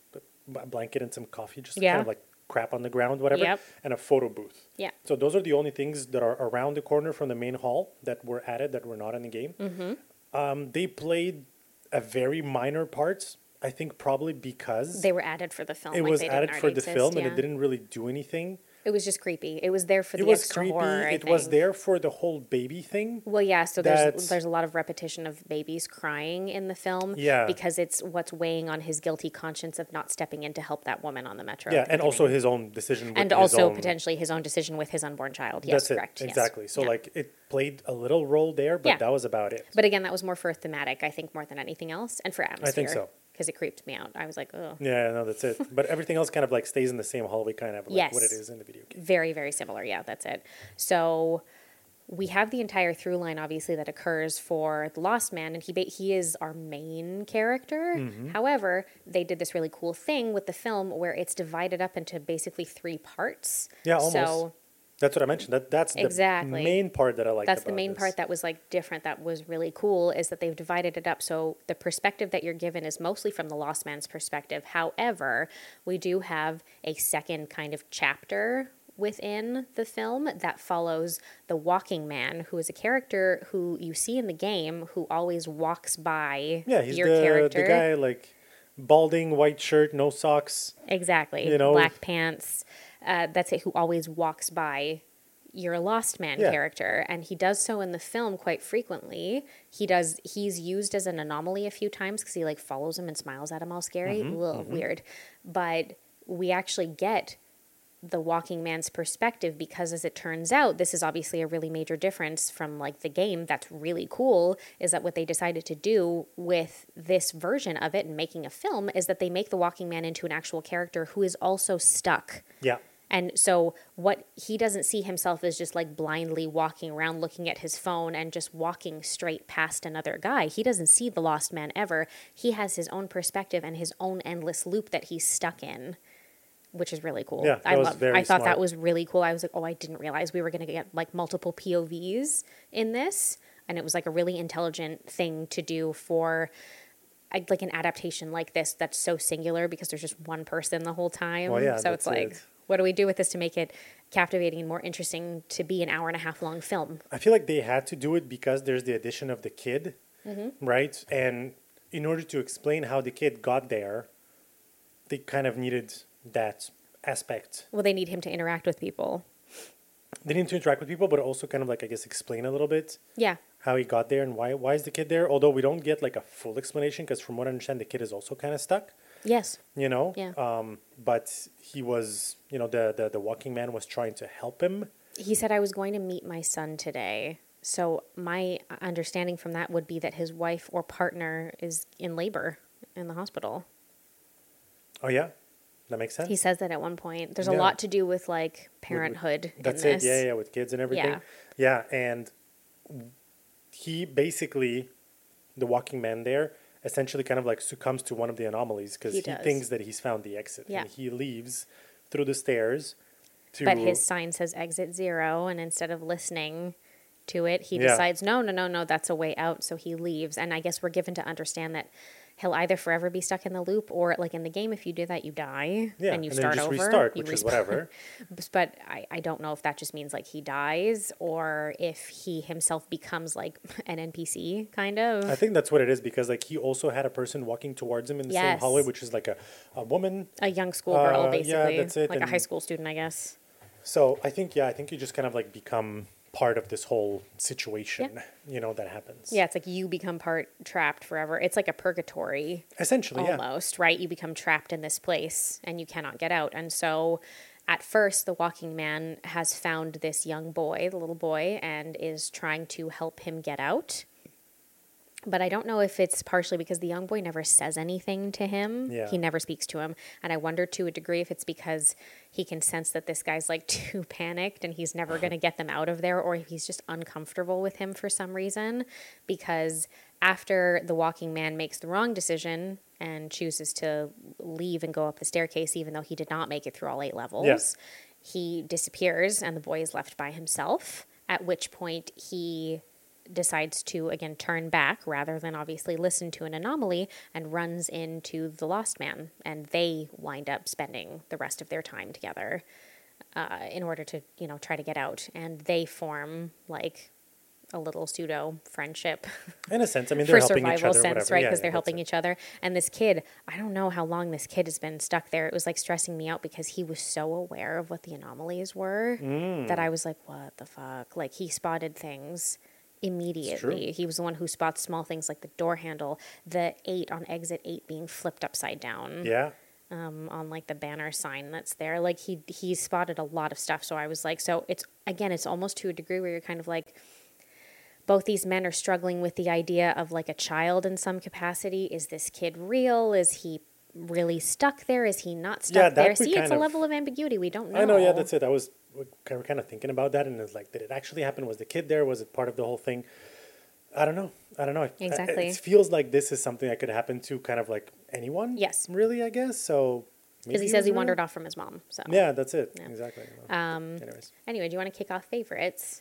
Speaker 3: a blanket and some coffee, just
Speaker 2: Yeah.
Speaker 3: kind of like crap on the ground, whatever,
Speaker 2: Yep.
Speaker 3: and a photo booth.
Speaker 2: Yeah.
Speaker 3: So those are the only things that are around the corner from the main hall that were added that were not in the game.
Speaker 2: Mm-hmm.
Speaker 3: Um, they played a very minor part, I think, probably because
Speaker 2: They were added for the film.
Speaker 3: it
Speaker 2: like
Speaker 3: was
Speaker 2: they didn't
Speaker 3: added for
Speaker 2: already
Speaker 3: the
Speaker 2: exist,
Speaker 3: film, and
Speaker 2: yeah.
Speaker 3: it didn't really do anything.
Speaker 2: It was just creepy. It was there for the
Speaker 3: It was
Speaker 2: extra
Speaker 3: creepy.
Speaker 2: horror. I
Speaker 3: it was
Speaker 2: think.
Speaker 3: there for the whole baby thing.
Speaker 2: Well, yeah. So there's
Speaker 3: That's-
Speaker 2: there's a lot of repetition of babies crying in the film.
Speaker 3: Yeah.
Speaker 2: Because it's what's weighing on his guilty conscience of not stepping in to help that woman on the metro.
Speaker 3: Yeah,
Speaker 2: at the
Speaker 3: and also
Speaker 2: beginning.
Speaker 3: his own decision. With
Speaker 2: and
Speaker 3: his
Speaker 2: also
Speaker 3: own-
Speaker 2: potentially his own decision with his unborn child. Yes,
Speaker 3: That's it.
Speaker 2: correct. yes.
Speaker 3: Exactly. So
Speaker 2: Yeah.
Speaker 3: like it played a little role there, but
Speaker 2: Yeah.
Speaker 3: that was about it.
Speaker 2: But again, that was more for thematic, I think, more than anything else, and for atmosphere.
Speaker 3: so.
Speaker 2: Because it creeped me out. I was like, oh,
Speaker 3: Yeah, no, that's it. But everything else kind of like stays in the same hallway, kind of like what it
Speaker 2: Yes.
Speaker 3: is in the video game.
Speaker 2: very, very similar. Yeah, that's it. So we have the entire through line, obviously, that occurs for the Lost Man, and he ba- he is our main character.
Speaker 3: Mm-hmm.
Speaker 2: However, they did this really cool thing with the film where it's divided up into basically three parts.
Speaker 3: Yeah, almost.
Speaker 2: So
Speaker 3: That's what I mentioned. That that's the
Speaker 2: Exactly.
Speaker 3: main part that I like.
Speaker 2: that's the main part that was like different, that was really cool, is that they've divided it up. So the perspective that you're given is mostly from the Lost Man's perspective. However, we do have a second kind of chapter within the film that follows the Walking Man, who is a character who you see in the game who always walks by
Speaker 3: Yeah, he's
Speaker 2: your
Speaker 3: the
Speaker 2: character.
Speaker 3: the guy like balding, white shirt, no socks.
Speaker 2: Exactly.
Speaker 3: You know?
Speaker 2: Black pants. Uh, that's it, who always walks by your Lost Man
Speaker 3: Yeah.
Speaker 2: character. And he does so in the film quite frequently. He does, he's used as an anomaly a few times because he like follows him and smiles at him all scary.
Speaker 3: Mm-hmm,
Speaker 2: A little weird. But we actually get the Walking Man's perspective because, as it turns out, this is obviously a really major difference from like the game. That's really cool, is that what they decided to do with this version of it and making a film is that they make the Walking Man into an actual character who is also stuck.
Speaker 3: Yeah.
Speaker 2: And so what he doesn't see himself as just like blindly walking around looking at his phone and just walking straight past another guy. He doesn't see the Lost Man ever. He has his own perspective and his own endless loop that he's stuck in, which is really cool.
Speaker 3: Yeah, that
Speaker 2: I
Speaker 3: was
Speaker 2: love,
Speaker 3: very
Speaker 2: I thought
Speaker 3: smart.
Speaker 2: that was really cool. I was like, oh, I didn't realize we were going to get like multiple P O Vs in this. And it was like a really intelligent thing to do for I- like an adaptation like this that's so singular because there's just one person the whole time.
Speaker 3: Well, yeah,
Speaker 2: so it's
Speaker 3: that's
Speaker 2: like,
Speaker 3: it.
Speaker 2: what do we do with this to make it captivating and more interesting to be an hour and a half long film?
Speaker 3: I feel like they had to do it because there's the addition of the kid,
Speaker 2: Mm-hmm.
Speaker 3: right? And in order to explain how the kid got there, they kind of needed that aspect.
Speaker 2: Well, they need him to interact with people.
Speaker 3: they need to interact with people, but also kind of like I guess explain a little bit
Speaker 2: Yeah.
Speaker 3: how he got there and why why is the kid there. Although we don't get like a full explanation, because from what I understand, the kid is also kind of stuck.
Speaker 2: Yes.
Speaker 3: You know.
Speaker 2: Yeah.
Speaker 3: Um, but he was, you know, the, the the walking man was trying to help him.
Speaker 2: He said, I was going to meet my son today. So my understanding from that would be that his wife or partner is in labor in the hospital.
Speaker 3: Oh yeah, that makes sense.
Speaker 2: He says that at one point. There's a
Speaker 3: Yeah.
Speaker 2: lot to do with like parenthood.
Speaker 3: That's
Speaker 2: in
Speaker 3: it.
Speaker 2: this.
Speaker 3: Yeah, yeah, with kids and everything. Yeah, and he basically, the walking man there, essentially kind of like succumbs to one of the anomalies because
Speaker 2: He
Speaker 3: he,
Speaker 2: does.
Speaker 3: thinks that he's found the exit.
Speaker 2: Yeah.
Speaker 3: And he leaves through the stairs to.
Speaker 2: But his sign says exit zero, and instead of listening to it, he
Speaker 3: Yeah.
Speaker 2: decides, no, no, no, no, that's a way out. So he leaves. And I guess we're given to understand that he'll either forever be stuck in the loop, or like in the game, if you do that, you die
Speaker 3: Yeah,
Speaker 2: and you
Speaker 3: and
Speaker 2: start
Speaker 3: then just
Speaker 2: over.
Speaker 3: restart,
Speaker 2: you
Speaker 3: which is
Speaker 2: respawn.
Speaker 3: whatever.
Speaker 2: But I, I don't know if that just means like he dies, or if he himself becomes like an N P C kind of.
Speaker 3: I think that's what it is because like he also had a person walking towards him in the same
Speaker 2: Yes.
Speaker 3: hallway, which is like a, a woman.
Speaker 2: A young schoolgirl,
Speaker 3: Uh, yeah,
Speaker 2: basically.
Speaker 3: that's it,
Speaker 2: Like a
Speaker 3: and-
Speaker 2: high school student, I guess.
Speaker 3: So I think yeah, I think you just kind of like become part of this whole situation, you know, that happens.
Speaker 2: Yeah, it's like you become part trapped forever. It's like a purgatory.
Speaker 3: Essentially, yeah.
Speaker 2: Almost, right? You become trapped in this place and you cannot get out. And so at first, the walking man has found this young boy, the little boy, and is trying to help him get out. But I don't know if it's partially because the young boy never says anything to him.
Speaker 3: Yeah.
Speaker 2: He never speaks to him. And I wonder to a degree if it's because he can sense that this guy's like too panicked and he's never going to get them out of there, or if he's just uncomfortable with him for some reason. Because after the walking man makes the wrong decision and chooses to leave and go up the staircase, even though he did not make it through all eight levels,
Speaker 3: Yeah.
Speaker 2: he disappears and the boy is left by himself, at which point he decides to again turn back rather than obviously listen to an anomaly, and runs into the lost man, and they wind up spending the rest of their time together uh, in order to, you know, try to get out, and they form like a little pseudo friendship
Speaker 3: In a sense, I mean,
Speaker 2: for
Speaker 3: they're helping each
Speaker 2: survival
Speaker 3: other,
Speaker 2: sense,
Speaker 3: whatever.
Speaker 2: right?
Speaker 3: Yeah,
Speaker 2: Because
Speaker 3: yeah,
Speaker 2: they're
Speaker 3: that's
Speaker 2: helping
Speaker 3: it.
Speaker 2: each other. And this kid, I don't know how long this kid has been stuck there. It was like stressing me out because he was so aware of what the anomalies were
Speaker 3: Mm.
Speaker 2: that I was like, what the fuck? Like he spotted things immediately.
Speaker 3: true.
Speaker 2: He was the one who spots small things like the door handle, the eight on exit eight being flipped upside down.
Speaker 3: Yeah.
Speaker 2: Um, on like the banner sign that's there. Like he he spotted a lot of stuff. So I was like, so it's again, it's almost to a degree where you're kind of like, both these men are struggling with the idea of like a child in some capacity. Is this kid real? Is he really stuck there? Is he not stuck
Speaker 3: Yeah, that
Speaker 2: there?
Speaker 3: we
Speaker 2: See, it's
Speaker 3: kind
Speaker 2: a
Speaker 3: of-
Speaker 2: level of ambiguity. We don't know.
Speaker 3: I know, yeah, that's it. I was kind of, kind of thinking about that, and it's like, did it actually happen? Was the kid there? Was it part of the whole thing? I don't know. I don't know. It-
Speaker 2: Exactly.
Speaker 3: It feels like this is something that could happen to kind of like anyone.
Speaker 2: Yes.
Speaker 3: Really, I guess. So.
Speaker 2: Because he says he wandered off from his mom. So
Speaker 3: Yeah, that's it.
Speaker 2: Yeah.
Speaker 3: Exactly. Well,
Speaker 2: Um,
Speaker 3: anyways.
Speaker 2: anyway, do you want to kick off favorites?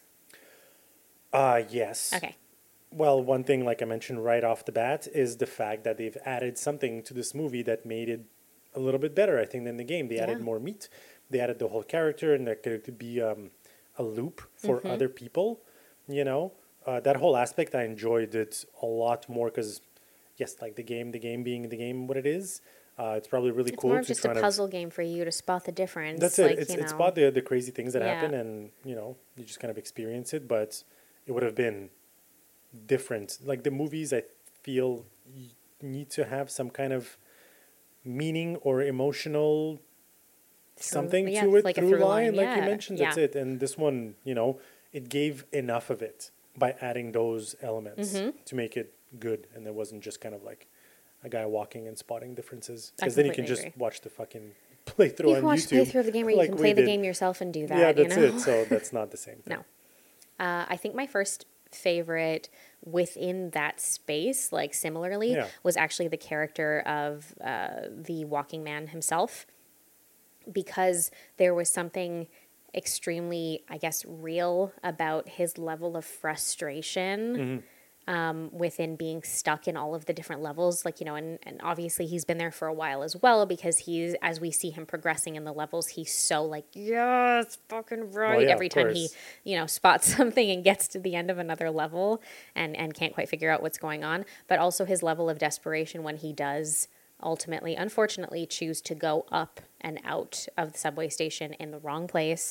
Speaker 3: Uh, yes.
Speaker 2: Okay.
Speaker 3: Well, one thing, like I mentioned right off the bat, is the fact that they've added something to this movie that made it a little bit better, I think, than the game. They added
Speaker 2: Yeah.
Speaker 3: more meat. They added the whole character, and there could be um, a loop for
Speaker 2: Mm-hmm.
Speaker 3: other people. You know, uh, that whole aspect, I enjoyed it a lot more because, yes, like the game, the game being the game, what it is, uh, it's probably really
Speaker 2: It's
Speaker 3: cool
Speaker 2: more of
Speaker 3: to
Speaker 2: just a
Speaker 3: try to.
Speaker 2: puzzle game for you to spot the difference.
Speaker 3: That's
Speaker 2: like,
Speaker 3: it. It's
Speaker 2: you
Speaker 3: it's
Speaker 2: know.
Speaker 3: about the the crazy things that
Speaker 2: Yeah.
Speaker 3: happen, and you know, you just kind of experience it. But it would have been different. Like the movies, I feel y- need to have some kind of meaning or emotional something
Speaker 2: yeah,
Speaker 3: to it
Speaker 2: like a
Speaker 3: through,
Speaker 2: through
Speaker 3: line,
Speaker 2: line,
Speaker 3: like you
Speaker 2: yeah,
Speaker 3: mentioned. That's
Speaker 2: yeah.
Speaker 3: it. And this one, you know, it gave enough of it by adding those elements
Speaker 2: Mm-hmm.
Speaker 3: to make it good, and it wasn't just kind of like a guy walking and spotting differences.
Speaker 2: I
Speaker 3: Because then you can
Speaker 2: completely
Speaker 3: just
Speaker 2: agree.
Speaker 3: watch the fucking playthrough
Speaker 2: You
Speaker 3: on
Speaker 2: can watch
Speaker 3: YouTube.
Speaker 2: the playthrough of the game, or you
Speaker 3: like
Speaker 2: can
Speaker 3: we
Speaker 2: play the
Speaker 3: did.
Speaker 2: game yourself and do that.
Speaker 3: Yeah, that's
Speaker 2: you know?
Speaker 3: it. So that's not the same thing.
Speaker 2: No. Uh, I think my first favorite within that space, like similarly,
Speaker 3: Yeah.
Speaker 2: was actually the character of uh, the walking man himself, because there was something extremely, I guess, real about his level of frustration.
Speaker 3: Mm-hmm.
Speaker 2: Um, within being stuck in all of the different levels, like, you know, and, and obviously he's been there for a while as well, because he's, as we see him progressing in the levels, he's so like, yes, fucking right.
Speaker 3: yeah,
Speaker 2: Every
Speaker 3: of
Speaker 2: time he,
Speaker 3: course.
Speaker 2: you know, spots something and gets to the end of another level and, and can't quite figure out what's going on, but also his level of desperation when he does ultimately, unfortunately, choose to go up and out of the subway station in the wrong place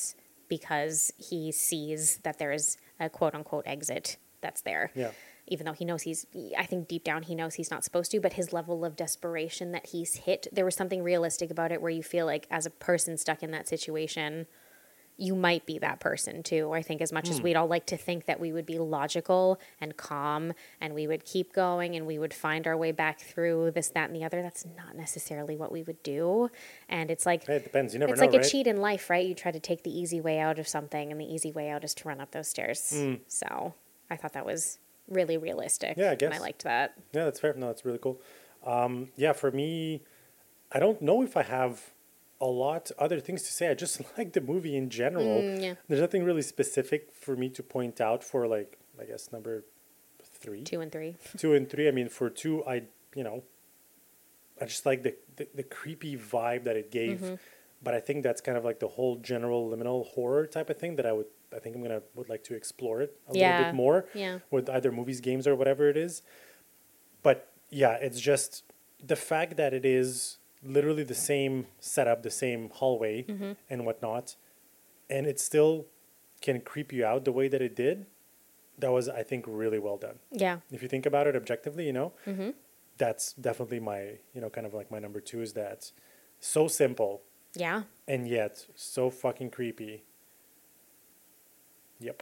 Speaker 2: because he sees that there is a quote unquote exit that's there.
Speaker 3: Yeah.
Speaker 2: Even though he knows he's, I think deep down he knows he's not supposed to, but his level of desperation that he's hit, there was something realistic about it where you feel like as a person stuck in that situation, you might be that person too. I think as much as we'd all like to think that we would be logical and calm and we would keep going and we would find our way back through this, that, and the other, that's not necessarily what we would do. And it's like,
Speaker 3: Hey, it depends. You never
Speaker 2: it's
Speaker 3: know,
Speaker 2: like a
Speaker 3: right?
Speaker 2: cheat in life, right? You try to take the easy way out of something and the easy way out is to run up those stairs.
Speaker 3: Mm.
Speaker 2: So I thought that was really realistic.
Speaker 3: Yeah, I guess.
Speaker 2: And I liked that.
Speaker 3: Yeah, that's fair. No, that's really cool. Um, yeah, for me, I don't know if I have a lot other things to say. I just like the movie in general.
Speaker 2: Mm, yeah.
Speaker 3: There's nothing really specific for me to point out for, like, I guess number three,
Speaker 2: Two and three.
Speaker 3: two and three. I mean, for two, I you know, I just like the the, the creepy vibe that it gave.
Speaker 2: Mm-hmm.
Speaker 3: But I think that's kind of like the whole general liminal horror type of thing that I would I think I'm gonna would like to explore it a
Speaker 2: Yeah.
Speaker 3: little bit more
Speaker 2: Yeah.
Speaker 3: with either movies, games, or whatever it is. But yeah, it's just the fact that it is literally the same setup, the same hallway
Speaker 2: Mm-hmm.
Speaker 3: and whatnot, and it still can creep you out the way that it did. That was, I think, really well done.
Speaker 2: Yeah.
Speaker 3: If you think about it objectively, you know,
Speaker 2: Mm-hmm.
Speaker 3: that's definitely my, you know, kind of like my number two is that so simple
Speaker 2: Yeah.
Speaker 3: and yet so fucking creepy. Yep.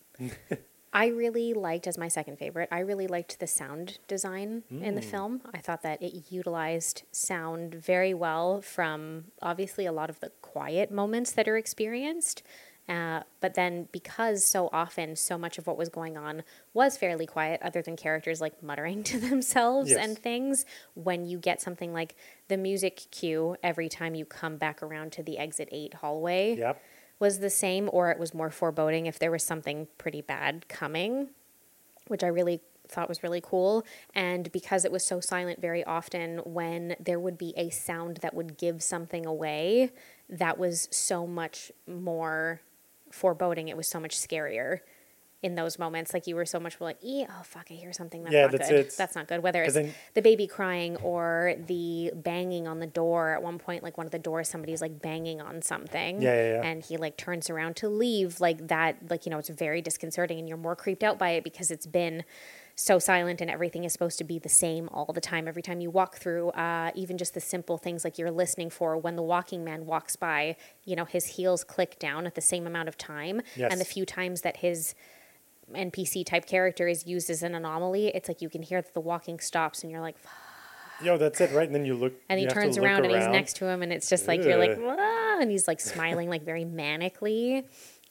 Speaker 2: I really liked, as my second favorite, I really liked the sound design in the
Speaker 3: Mm.
Speaker 2: film. I thought that it utilized sound very well from obviously a lot of the quiet moments that are experienced. Uh, but then because so often so much of what was going on was fairly quiet, other than characters like muttering to themselves
Speaker 3: Yes.
Speaker 2: and things, when you get something like the music cue every time you come back around to the exit eight hallway,
Speaker 3: Yep.
Speaker 2: was the same, or it was more foreboding if there was something pretty bad coming, which I really thought was really cool. And because it was so silent very often, when there would be a sound that would give something away, that was so much more foreboding. It was so much scarier in those moments. Like you were so much more like, "Ee, oh fuck, I hear something that's
Speaker 3: Yeah,
Speaker 2: not
Speaker 3: that's
Speaker 2: good.
Speaker 3: it.
Speaker 2: That's not good." Whether
Speaker 3: 'Cause
Speaker 2: it's
Speaker 3: then-
Speaker 2: the baby crying or the banging on the door. At one point, like one of the doors, somebody's like banging on something.
Speaker 3: Yeah, yeah, yeah.
Speaker 2: And he like turns around to leave. Like that, like, you know, it's very disconcerting and you're more creeped out by it because it's been so silent and everything is supposed to be the same all the time. Every time you walk through, uh, even just the simple things like you're listening for when the walking man walks by, you know, his heels click down at the same amount of time.
Speaker 3: Yes.
Speaker 2: And the few times that his N P C type character is used as an anomaly, it's like you can hear that the walking stops and you're like, "Fuck."
Speaker 3: Yo, that's it, right? And then you look,
Speaker 2: And he
Speaker 3: you have to
Speaker 2: turns
Speaker 3: look
Speaker 2: around and he's next to him and it's just like, you're like,
Speaker 3: Ugh.
Speaker 2: "Wah," and he's like smiling like very manically.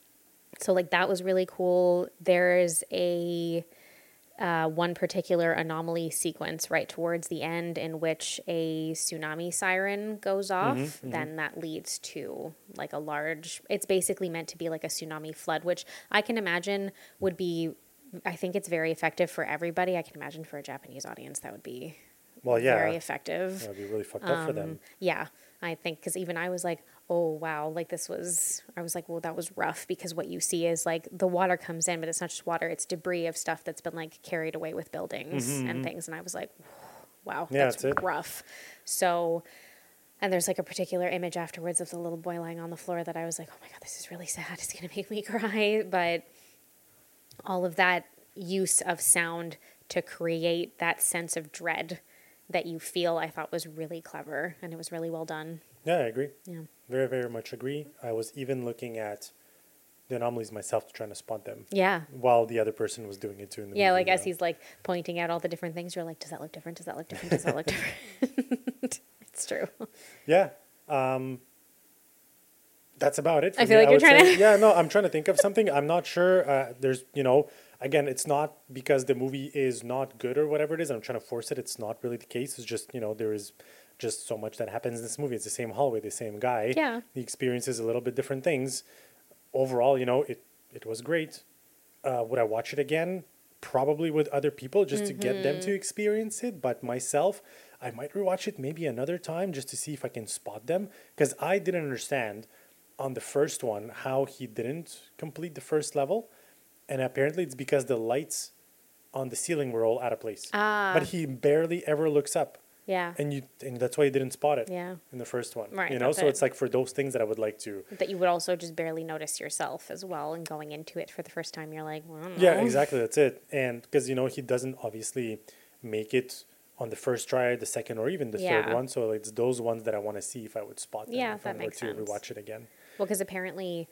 Speaker 2: So like that was really cool. There's a uh, one particular anomaly sequence right towards the end in which a tsunami siren goes off. Then that leads to like a large, it's basically meant to be like a tsunami flood, which I can imagine would be, I think it's very effective for everybody. I can imagine for a Japanese audience that would be
Speaker 3: Well, yeah.
Speaker 2: very effective.
Speaker 3: That would be really fucked up for them.
Speaker 2: Um, Yeah, I think because even I was like, oh, wow, like this was, I was like, well, that was rough because what you see is like the water comes in, but it's not just water, it's debris of stuff that's been like carried away with buildings and things. And I was like, wow,
Speaker 3: Yeah,
Speaker 2: that's
Speaker 3: that's it.
Speaker 2: rough. So, and there's like a particular image afterwards of the little boy lying on the floor that I was like, oh my God, this is really sad. It's going to make me cry. But all of that use of sound to create that sense of dread that you feel, I thought was really clever and it was really well done.
Speaker 3: Yeah, I agree.
Speaker 2: Yeah.
Speaker 3: Very, very much agree. I was even looking at the anomalies myself, trying to spot them
Speaker 2: Yeah.
Speaker 3: while the other person was doing it too. In the
Speaker 2: Yeah,
Speaker 3: movie,
Speaker 2: like
Speaker 3: you
Speaker 2: as
Speaker 3: know?
Speaker 2: he's like pointing out all the different things, you're like, does that look different? Does that look different? Does that look different? It's true.
Speaker 3: Yeah. Um, that's about it. For
Speaker 2: I feel
Speaker 3: me,
Speaker 2: like you're
Speaker 3: would
Speaker 2: trying
Speaker 3: say.
Speaker 2: to-
Speaker 3: Yeah, no, I'm trying to think of something. I'm not sure. Uh, there's, you know, again, it's not because the movie is not good or whatever it is. I'm trying to force it. It's not really the case. It's just, you know, there is just so much that happens in this movie. It's the same hallway, the same guy.
Speaker 2: Yeah.
Speaker 3: He experiences a little bit different things. Overall, you know, it, it was great. Uh, would I watch it again? Probably with other people just to get them to experience it. But myself, I might rewatch it maybe another time just to see if I can spot them. Because I didn't understand on the first one how he didn't complete the first level. And apparently it's because the lights on the ceiling were all out of place.
Speaker 2: Ah.
Speaker 3: But he barely ever looks up.
Speaker 2: Yeah.
Speaker 3: And you and that's why you didn't spot it
Speaker 2: Yeah.
Speaker 3: in the first one.
Speaker 2: Right,
Speaker 3: You know,
Speaker 2: that's
Speaker 3: so
Speaker 2: it.
Speaker 3: it's like for those things that I would like to.
Speaker 2: That you would also just barely notice yourself as well. And going into it for the first time, you're like, well, I don't
Speaker 3: Yeah,
Speaker 2: know.
Speaker 3: exactly. That's it. And because, you know, he doesn't obviously make it on the first try, the second, or even the third
Speaker 2: Yeah.
Speaker 3: one. So it's those ones that I want to see if I would spot them.
Speaker 2: Yeah,
Speaker 3: if I
Speaker 2: that
Speaker 3: were
Speaker 2: makes
Speaker 3: to
Speaker 2: sense.
Speaker 3: rewatch it again.
Speaker 2: Well, because apparently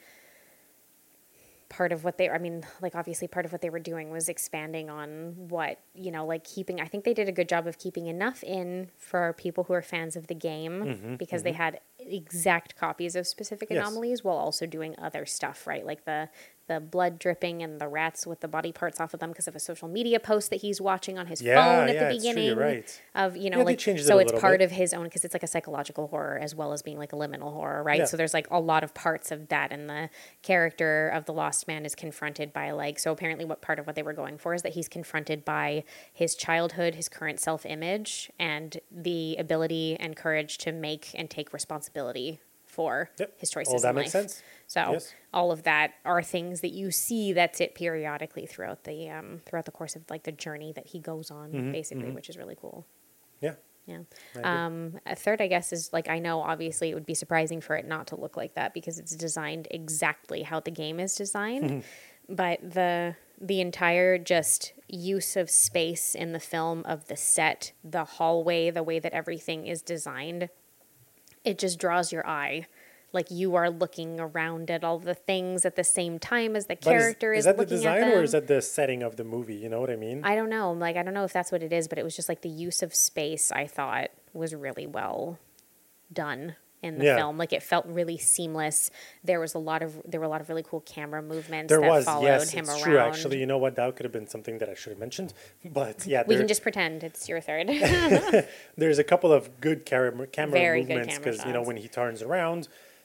Speaker 2: part of what they, I mean, like obviously part of what they were doing was expanding on what, you know, like keeping, I think they did a good job of keeping enough in for people who are fans of the game because they had exact copies of specific
Speaker 3: Yes.
Speaker 2: anomalies while also doing other stuff, right? Like the, the blood dripping and the rats with the body parts off of them because of a social media post that he's watching on his
Speaker 3: Yeah,
Speaker 2: phone at
Speaker 3: yeah,
Speaker 2: the
Speaker 3: it's true,
Speaker 2: beginning
Speaker 3: you're right.
Speaker 2: of, you know,
Speaker 3: Yeah, they
Speaker 2: like,
Speaker 3: changed it
Speaker 2: so
Speaker 3: a
Speaker 2: it's
Speaker 3: little
Speaker 2: part
Speaker 3: bit.
Speaker 2: of his own, because it's like a psychological horror as well as being like a liminal horror, right?
Speaker 3: Yeah.
Speaker 2: So there's like a lot of parts of that, and the character of the lost man is confronted by like, so apparently what part of what they were going for is that he's confronted by his childhood, his current self-image, and the ability and courage to make and take responsibility for
Speaker 3: Yep.
Speaker 2: his choices
Speaker 3: Oh, that
Speaker 2: in
Speaker 3: makes
Speaker 2: life.
Speaker 3: sense.
Speaker 2: So
Speaker 3: Yes.
Speaker 2: all of that are things that you see. That's it periodically throughout the um, throughout the course of like the journey that he goes on,
Speaker 3: Mm-hmm,
Speaker 2: basically, which is really cool.
Speaker 3: Yeah.
Speaker 2: Yeah.
Speaker 3: I agree.
Speaker 2: Um, a third, I guess, is like, I know obviously it would be surprising for it not to look like that because it's designed exactly how the game is designed. But the the entire just use of space in the film, of the set, the hallway, the way that everything is designed, it just draws your eye. Like you are looking around at all the things at the same time as the
Speaker 3: But is-
Speaker 2: character
Speaker 3: is,
Speaker 2: is,
Speaker 3: that the
Speaker 2: looking
Speaker 3: design
Speaker 2: at them.
Speaker 3: or is that the setting of the movie? You know what I mean?
Speaker 2: I don't know. Like, I don't know if that's what it is, but it was just like the use of space, I thought, was really well done in the
Speaker 3: Yeah.
Speaker 2: film. Like, it felt really seamless. There was a lot of, there were a lot of really cool camera movements
Speaker 3: There
Speaker 2: that
Speaker 3: was,
Speaker 2: followed
Speaker 3: yes,
Speaker 2: him
Speaker 3: it's
Speaker 2: around.
Speaker 3: true. Actually, you know what? That could have been something that I should have mentioned. But yeah,
Speaker 2: We
Speaker 3: there,
Speaker 2: can just pretend it's your third.
Speaker 3: there's a couple of good camera camera
Speaker 2: Very good
Speaker 3: movements
Speaker 2: camera
Speaker 3: because you know
Speaker 2: shots.
Speaker 3: when he turns around,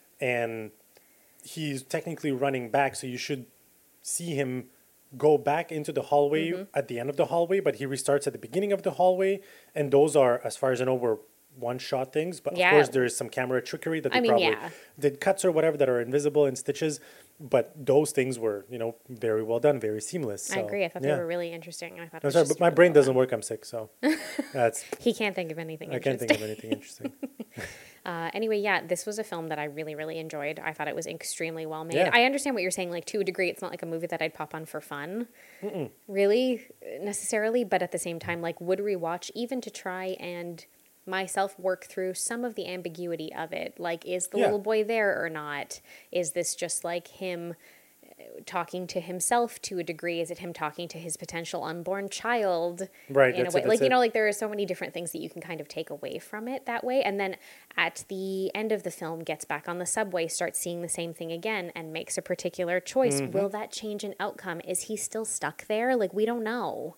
Speaker 3: and he's technically running back, so you should see him go back into the hallway
Speaker 2: Mm-hmm.
Speaker 3: at the end of the hallway, but he restarts at the beginning of the hallway, and those are, as far as I know, were one shot things. But
Speaker 2: Yeah.
Speaker 3: of course, there is some camera trickery that they
Speaker 2: I mean,
Speaker 3: probably
Speaker 2: yeah.
Speaker 3: did cuts or whatever that are invisible in stitches. But those things were, you know, very well done, very seamless.
Speaker 2: I
Speaker 3: So,
Speaker 2: agree. I thought
Speaker 3: yeah.
Speaker 2: they were really interesting. I thought it
Speaker 3: I'm
Speaker 2: was
Speaker 3: sorry,
Speaker 2: just
Speaker 3: but my
Speaker 2: really
Speaker 3: brain
Speaker 2: well
Speaker 3: doesn't
Speaker 2: done.
Speaker 3: work. I'm sick, so that's
Speaker 2: He can't think of anything
Speaker 3: I can't
Speaker 2: interesting.
Speaker 3: think of anything interesting.
Speaker 2: Uh, anyway, yeah, this was a film that I really, really enjoyed. I thought it was extremely well made.
Speaker 3: Yeah.
Speaker 2: I understand what you're saying, like to a degree, it's not like a movie that I'd pop on for fun, really, necessarily, but at the same time, like would rewatch even to try and myself work through some of the ambiguity of it. Like, is the
Speaker 3: Yeah.
Speaker 2: little boy there or not? Is this just like him talking to himself to a degree? Is it him talking to his potential unborn child?
Speaker 3: Right,
Speaker 2: In a
Speaker 3: that's
Speaker 2: way,
Speaker 3: it, that's
Speaker 2: like you
Speaker 3: it.
Speaker 2: know, like there are so many different things that you can kind of take away from it that way. And then at the end of the film, gets back on the subway, starts seeing the same thing again, and makes a particular choice.
Speaker 3: Mm-hmm.
Speaker 2: Will that change an outcome? Is he still stuck there? Like, we don't know.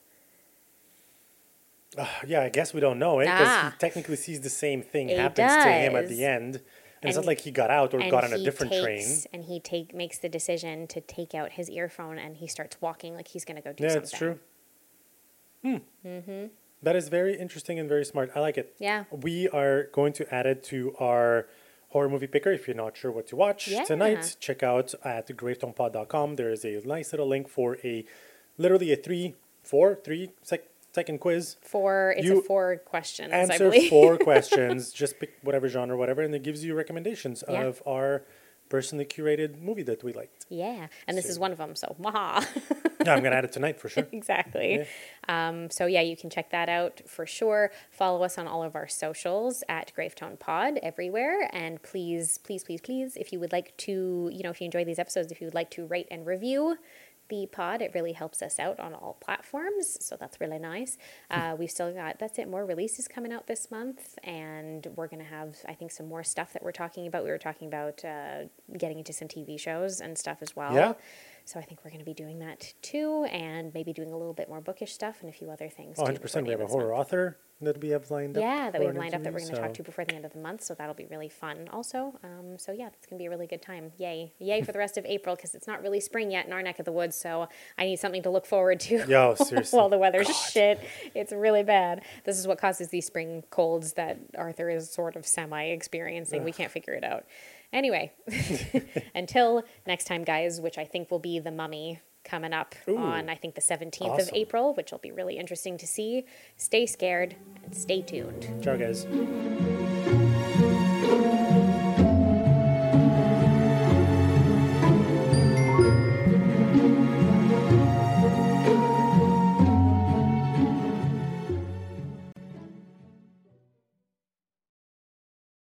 Speaker 3: Yeah, I guess we don't know, eh? Because
Speaker 2: Ah.
Speaker 3: he technically sees the same thing
Speaker 2: He
Speaker 3: happens to him at
Speaker 2: does.
Speaker 3: the end. And, it's
Speaker 2: And-
Speaker 3: not like he got out or
Speaker 2: And
Speaker 3: got on a
Speaker 2: he
Speaker 3: different train.
Speaker 2: takes, And he take makes the decision to take out his earphone, and he starts walking like he's going to go do
Speaker 3: Yeah,
Speaker 2: something.
Speaker 3: it's true. Hmm. Mm-hmm. That is very interesting and very smart. I like it.
Speaker 2: Yeah.
Speaker 3: We are going to add it to our horror movie picker. If you're not sure what to watch
Speaker 2: Yeah.
Speaker 3: tonight, check out at gravetone pod dot com. There is a nice little link for a literally a three, four, three sec, second quiz.
Speaker 2: Four, it's
Speaker 3: You
Speaker 2: a four questions, I
Speaker 3: Answer
Speaker 2: believe.
Speaker 3: four questions. Just pick whatever genre, whatever, and it gives you recommendations
Speaker 2: Yeah.
Speaker 3: of our personally curated movie that we liked.
Speaker 2: Yeah, and this is
Speaker 3: So-
Speaker 2: one of them, so waha.
Speaker 3: Yeah, I'm gonna add it tonight for sure.
Speaker 2: Exactly. Um, so yeah, you can check that out for sure. Follow us on all of our socials at Gravetone Pod everywhere, and please, please, please, please, if you would like to, you know, if you enjoy these episodes, if you would like to rate and review the pod, it really helps us out on all platforms, so that's really nice. Uh, we've still got, that's it, more releases coming out this month, and we're going to have, I think, some more stuff that we're talking about. We were talking about uh, getting into some T V shows and stuff as well.
Speaker 3: Yeah.
Speaker 2: So I think we're going to be doing that too, and maybe doing a little bit more bookish stuff and a few other things.
Speaker 3: Oh,
Speaker 2: too
Speaker 3: one hundred percent. We
Speaker 2: before
Speaker 3: have
Speaker 2: the
Speaker 3: a
Speaker 2: end of this
Speaker 3: horror
Speaker 2: month.
Speaker 3: author that we have lined up.
Speaker 2: Yeah, that we
Speaker 3: for
Speaker 2: have
Speaker 3: an
Speaker 2: lined up that we're
Speaker 3: interview,
Speaker 2: going to talk
Speaker 3: so-
Speaker 2: to before the end of the month, so that'll be really fun also. Um, so yeah, it's going to be a really good time. Yay. Yay for the rest of April, because it's not really spring yet in our neck of the woods, so I need something to look forward to.
Speaker 3: Yo, seriously.
Speaker 2: While the weather's shit. It's really bad. This is what causes these spring colds that Arthur is sort of semi-experiencing. We can't figure it out. Anyway, until next time, guys, which I think will be The Mummy coming up
Speaker 3: Ooh.
Speaker 2: on, I think, the seventeenth of
Speaker 3: Awesome.
Speaker 2: April, which will be really interesting to see. Stay scared and stay tuned.
Speaker 3: Ciao, guys.